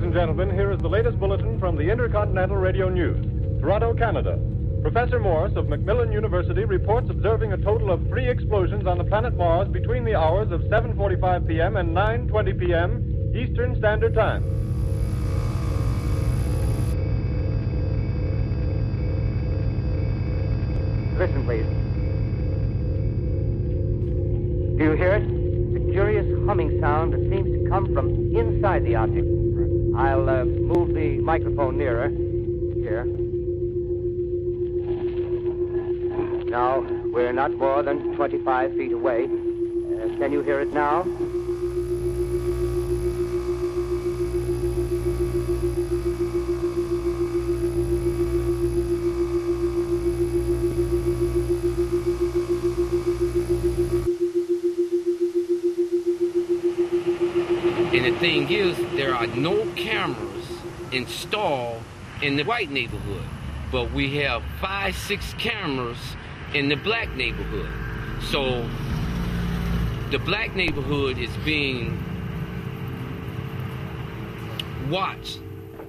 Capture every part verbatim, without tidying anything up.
and gentlemen, here is the latest bulletin from the Intercontinental Radio News. Toronto, Canada. Professor Morse of Macmillan University reports observing a total of three explosions on the planet Mars between the hours of seven forty-five p.m. and nine twenty p.m. Eastern Standard Time. Listen, please. Do you hear it? A curious humming sound that seems to come from inside the object. I'll uh, move the microphone nearer. Here. Now, we're not more than twenty-five feet away. Uh, can you hear it now? And the thing is, there are no cameras installed in the white neighborhood, but we have five, six cameras in the black neighborhood. So the black neighborhood is being watched.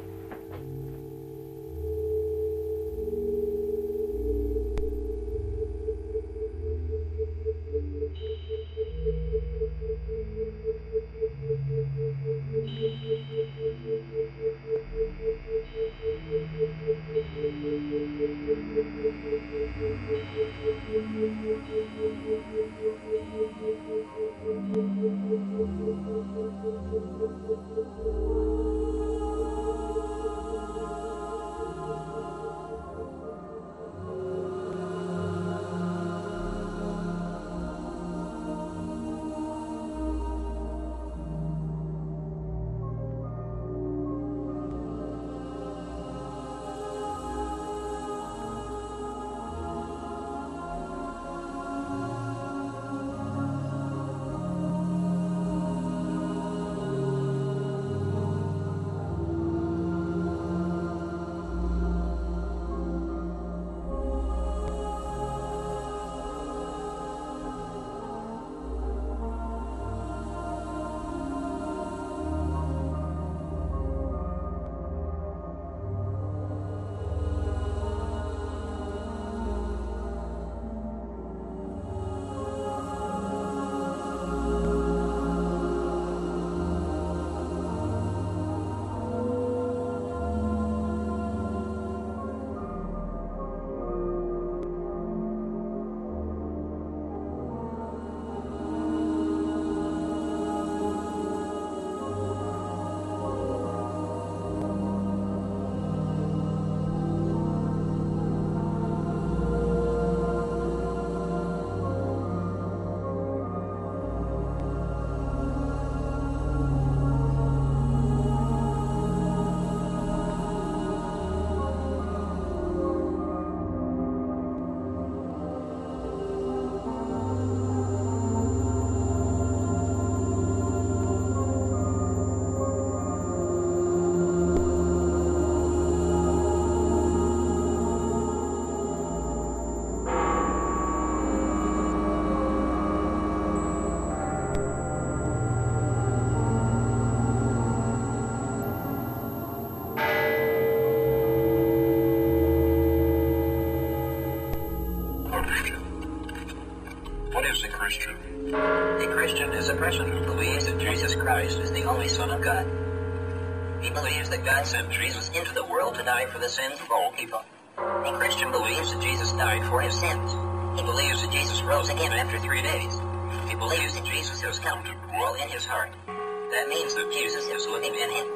God sent Jesus into the world to die for the sins of all people. A Christian believes that Jesus died for his sins. He believes that Jesus rose again after three days. He believes that Jesus has come to dwell in his heart. That means that Jesus is living in him.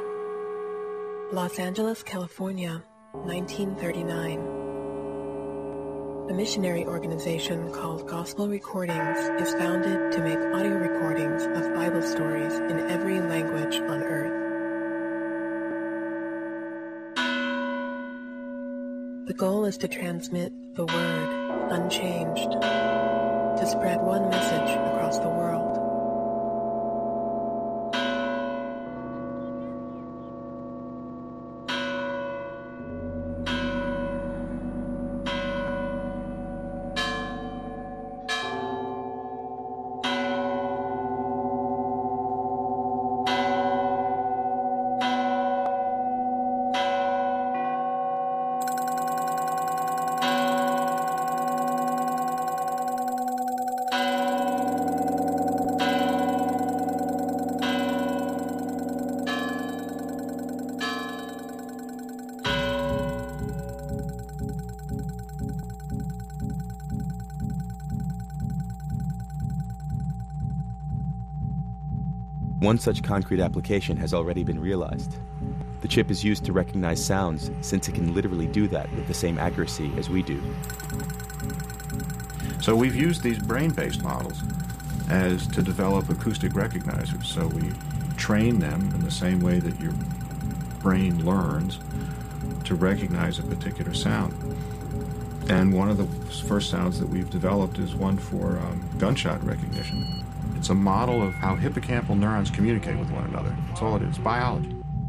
Los Angeles, California, nineteen thirty-nine. A missionary organization called Gospel Recordings is founded to make audio recordings of Bible stories in every language on earth. The goal is to transmit the Word, unchanged, to spread one message across the world. One such concrete application has already been realized. The chip is used to recognize sounds, since it can literally do that with the same accuracy as we do. So we've used these brain-based models as to develop acoustic recognizers. So we train them in the same way that your brain learns to recognize a particular sound. And one of the first sounds that we've developed is one for um, gunshot recognition. It's a model of how hippocampal neurons communicate with one another. That's all it is, biology.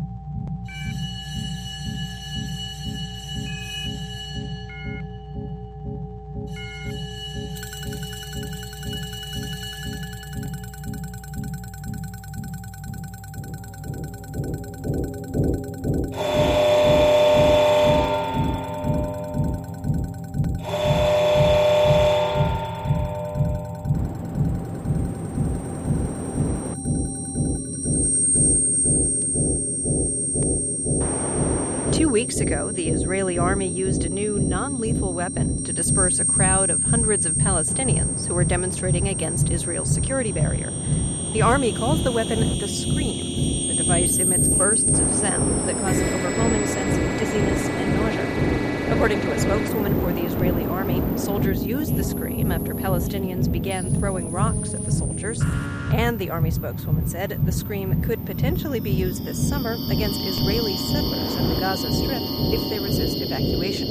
Weeks ago, the Israeli army used a new non-lethal weapon to disperse a crowd of hundreds of Palestinians who were demonstrating against Israel's security barrier. The army calls the weapon the Scream. The device emits bursts of sound that cause an overwhelming sense of dizziness and nausea. According to a spokeswoman for the Israeli army, soldiers used the Scream after Palestinians began throwing rocks at the soldiers. And the army spokeswoman said the Scream could potentially be used this summer against Israeli settlers in the Gaza Strip if they resist evacuation.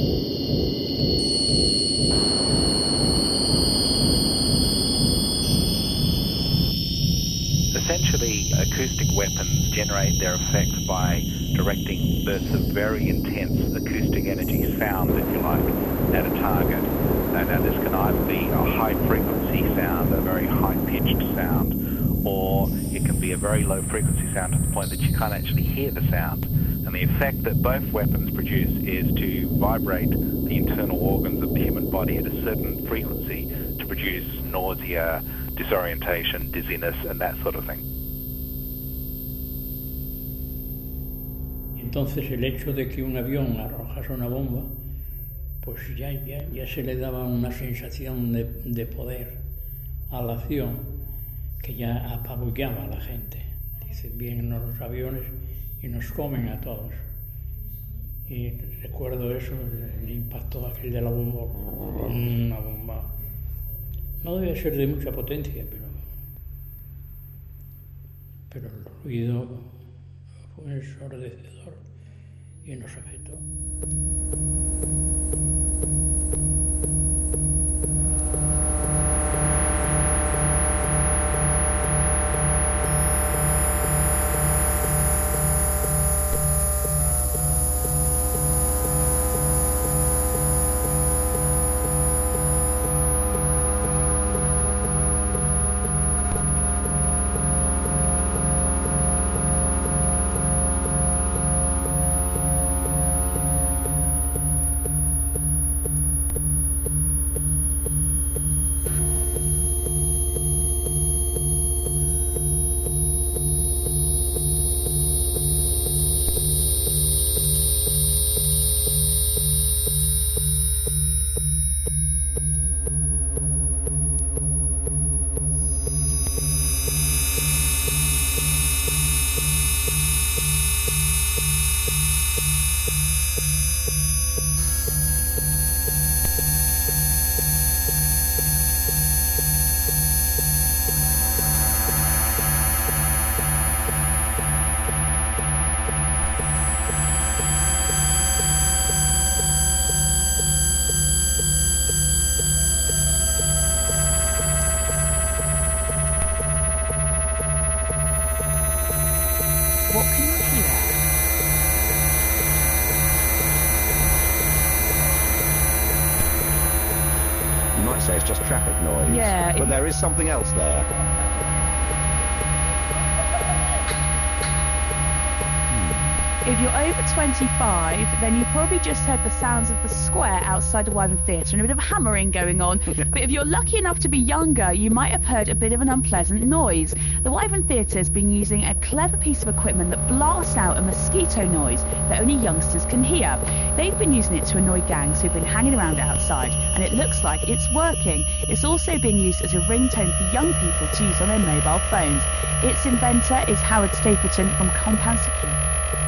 Essentially, acoustic weapons generate their effect by directing bursts of very intense acoustic energy, sound, if you like, at a target. And now this can either be a high-frequency sound, a very high-pitched sound, or it can be a very low-frequency sound to the point that you can't actually hear the sound. And the effect that both weapons produce is to vibrate the internal organs of the human body at a certain frequency to produce nausea, disorientation, dizziness, and that sort of thing. Entonces el hecho de que un avión arrojase una bomba, pues ya, ya, ya se le daba una sensación de, de poder a la acción que ya apabullaba a la gente. Dice, vienen los aviones y nos comen a todos. Y recuerdo eso, el impacto aquel de la bomba, una bomba. No debe ser de mucha potencia, pero, pero el ruido fue ensordecedor y nos afectó. But there is something else there. Hmm. If you're over twenty-five, then you probably just heard the sounds of the square outside the Wyvern Theatre and a bit of hammering going on. But if you're lucky enough to be younger, you might have heard a bit of an unpleasant noise. The Wyvern Theatre has been using a clever piece of equipment that blasts out a mosquito noise that only youngsters can hear. They've been using it to annoy gangs who've been hanging around outside, and it looks like it's working. It's also been used as a ringtone for young people to use on their mobile phones. Its inventor is Howard Stapleton from Compound Security.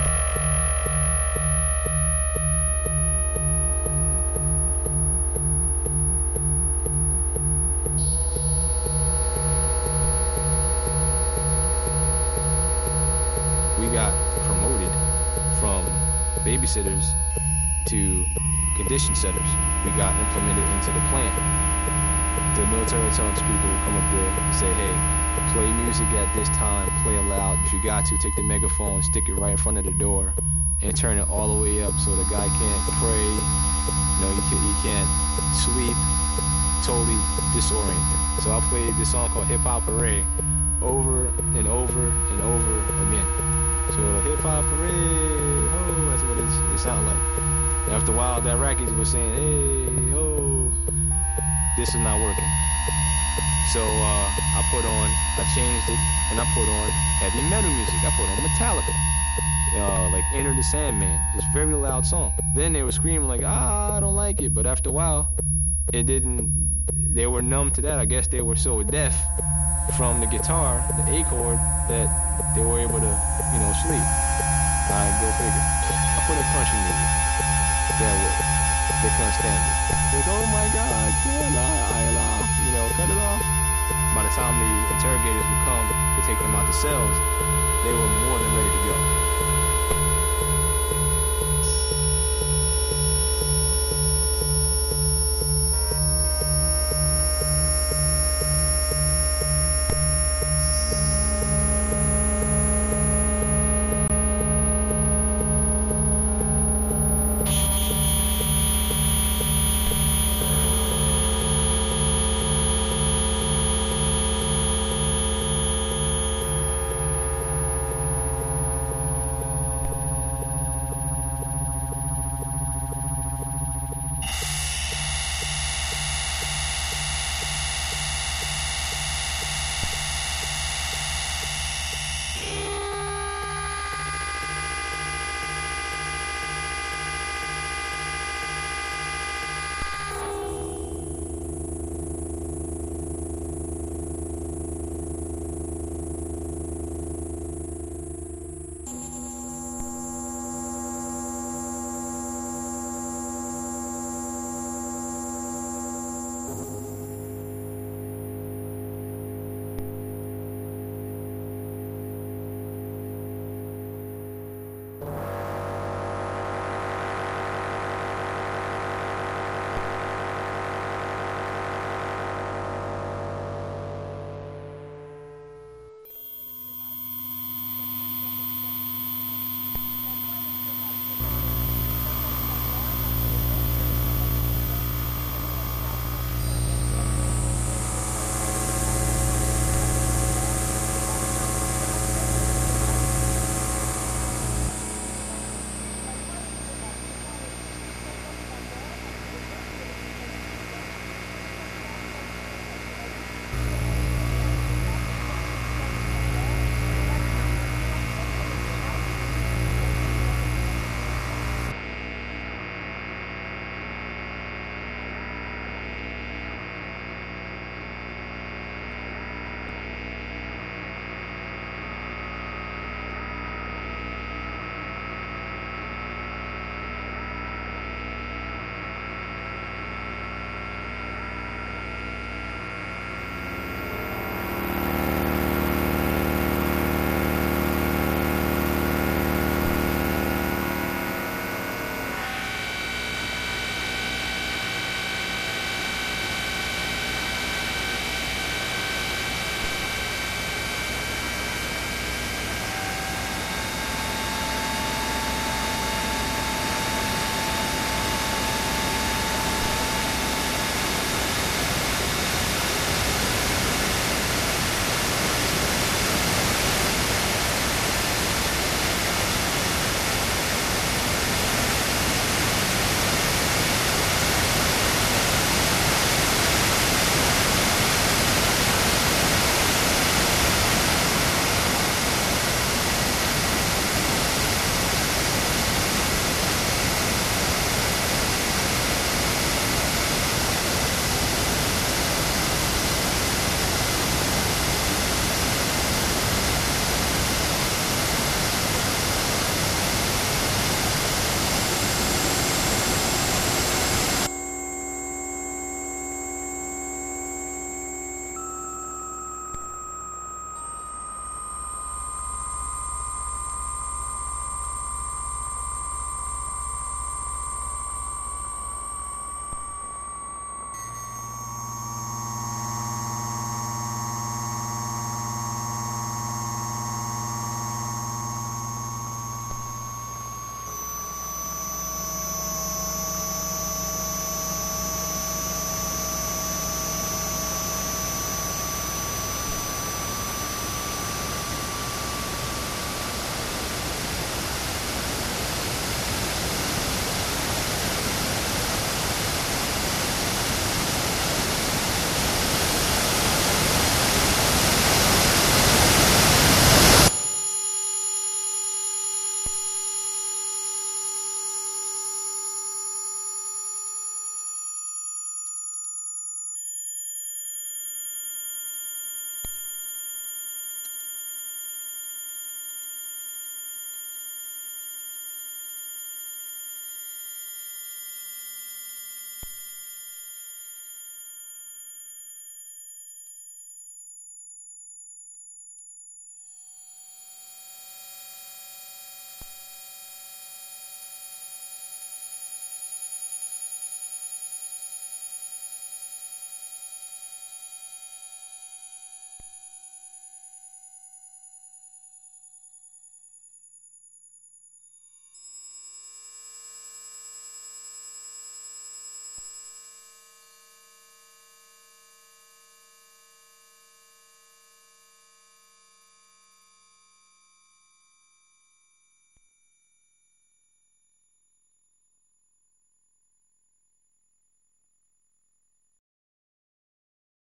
Babysitters to condition setters. We got implemented into the plant. The military intelligence people would come up there and say, hey, play music at this time, play it loud. If you got to, take the megaphone, stick it right in front of the door, and turn it all the way up so the guy can't pray, you know, he, can, he can't sleep, totally disoriented. So I played this song called Hip Hop Hooray over and over and over again. So Hip Hop Hooray, oh, that's what it's, it sounded like. And after a while, the Iraqis were saying, hey, oh, this is not working. So uh, I put on, I changed it, and I put on heavy metal music. I put on Metallica, uh, like Enter the Sandman, this very loud song. Then they were screaming like, ah, I don't like it. But after a while, it didn't, they were numb to that. I guess they were so deaf from the guitar, the A chord, that they were able to, you know, sleep. Alright, go figure. I put in country music. That way. They couldn't stand it. They go, oh my God, you know, cut it off. By the time the interrogators would come to take them out the cells, they were more than ready to go.